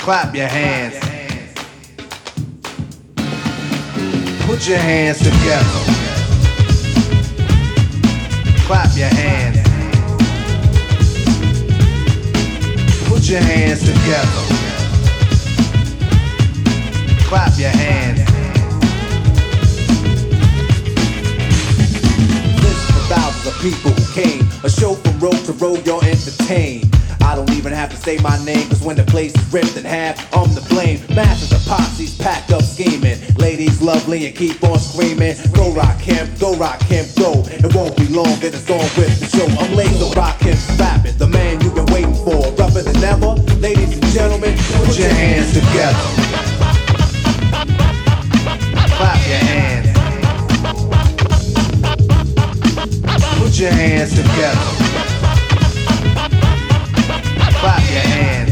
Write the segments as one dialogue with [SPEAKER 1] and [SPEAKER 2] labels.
[SPEAKER 1] Clap your hands. Put your hands together. Clap your hands. Put your hands together. Clap your hands.
[SPEAKER 2] This is for thousands of people who came. A show from road to road, you're entertained. I don't even have to say my name, cause when the place is ripped in half, I'm to blame. Masses of posses packed up scheming. Ladies lovely and keep on screaming. Go rock him, go rock him, go. It won't be long, and it's on with the show. I'm laser rockin', rapping, the man you've been waiting for. Rougher than ever, ladies and gentlemen,
[SPEAKER 1] put your hands together. Clap your hands. Put your hands together. Clap your hands.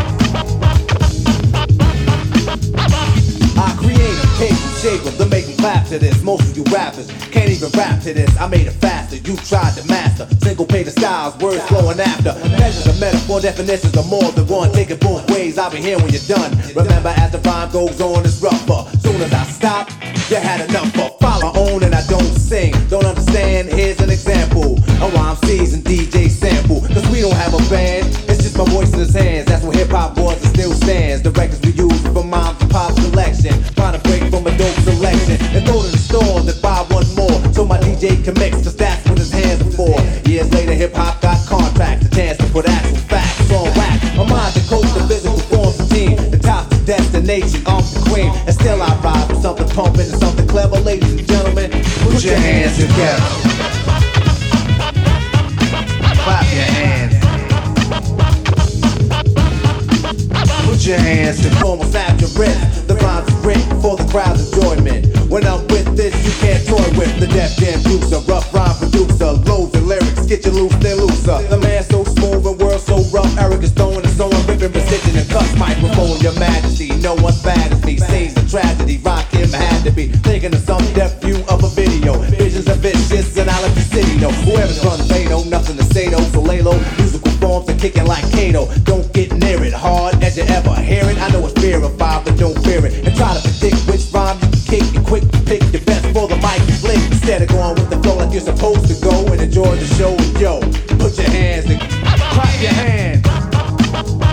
[SPEAKER 2] I create a tape and shape them to make them clap to this. Most of you rappers can't even rap to this. I made it faster, you tried to master. Syncopated styles, words flowing after. Measures of metaphor, definitions of more than one. Take it both ways, I'll be here when you're done. Remember as the rhyme goes on, it's rougher. Soon as I stop, you had enough of. Follow my own and I don't sing. Don't understand, here's an example of why I'm seasoned DJ sample. Cause we don't have a band, it's just my voice in his hands. That's what hip-hop was and still stands. The records we use from moms and pop selection. Find a break from a dope selection and go to the store and buy one more, so my DJ can mix, cause that's what his hands are for. Years later hip-hop got contracts, the chance to put actual facts on wax. My mind to coach the physical forms of team. The top's the destination, I'm the queen. And still I ride with something pumping and something clever. Ladies and gentlemen,
[SPEAKER 1] put your hands together. Clap your hands. Put your hands to
[SPEAKER 2] normal snap your wrist. The rhymes are written for the crowd's enjoyment. When I'm with this, you can't toy with the Def Jam user, rough rhyme producer, loads of lyrics, get you loose, then looser. The man so smooth and world so rough, Eric is throwing and sewing, ripping precision and cuts microphone. Your Majesty, no one's bad as me. Scenes of tragedy, rock him had to be thinking of some depth view of a video. Visions are vicious and I like the city, no. Whoever's running, they know nothing to say though. So lay low, musical forms are kicking like Kato. Don't get near it, hard as you ever hear it. I know it's verified, but don't fear it. And try to predict which rhyme you can kick and quick to pick the best for the mic and flick. Instead of going with the flow like you're supposed to go and enjoy the show. And yo, put your hands and clap your hands.